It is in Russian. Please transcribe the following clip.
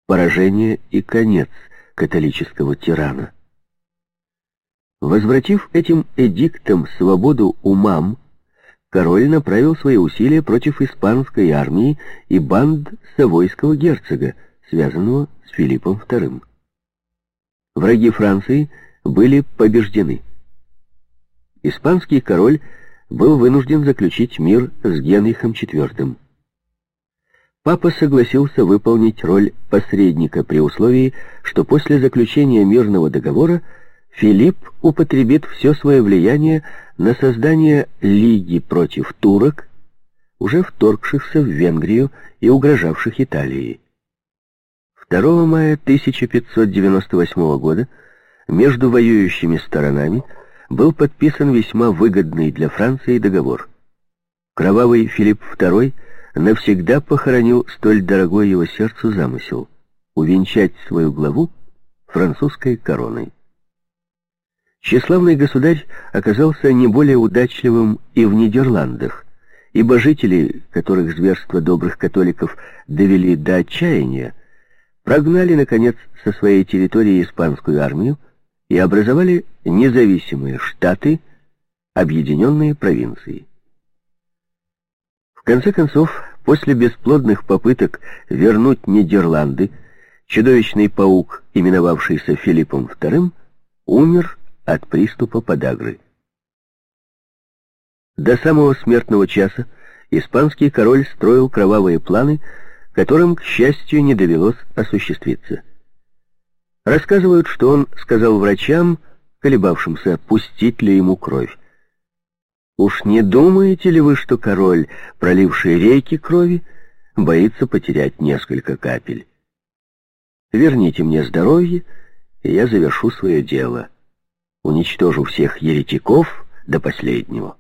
поражение и конец католического тирана. Возвратив этим эдиктом свободу умам, король направил свои усилия против испанской армии и банд савойского герцога, связанного с Филиппом II. Враги Франции были побеждены. Испанский король был вынужден заключить мир с Генрихом IV. Папа согласился выполнить роль посредника при условии, что после заключения мирного договора Филипп употребит все свое влияние на создание лиги против турок, уже вторгшихся в Венгрию и угрожавших Италии. 2 мая 1598 года между воюющими сторонами был подписан весьма выгодный для Франции договор. Кровавый Филипп II навсегда похоронил столь дорогой его сердцу замысел — увенчать свою главу французской короной. Тщеславный государь оказался не более удачливым и в Нидерландах, ибо жители, которых зверства добрых католиков довели до отчаяния, прогнали, наконец, со своей территории испанскую армию и образовали независимые штаты, объединенные провинции. В конце концов, после бесплодных попыток вернуть Нидерланды, чудовищный паук, именовавшийся Филиппом II, умер от приступа подагры. До самого смертного часа испанский король строил кровавые планы, которым, к счастью, не довелось осуществиться. Рассказывают, что он сказал врачам, колебавшимся, пустить ли ему кровь: «Уж не думаете ли вы, что король, проливший реки крови, боится потерять несколько капель? Верните мне здоровье, и я завершу свое дело, уничтожу всех еретиков до последнего».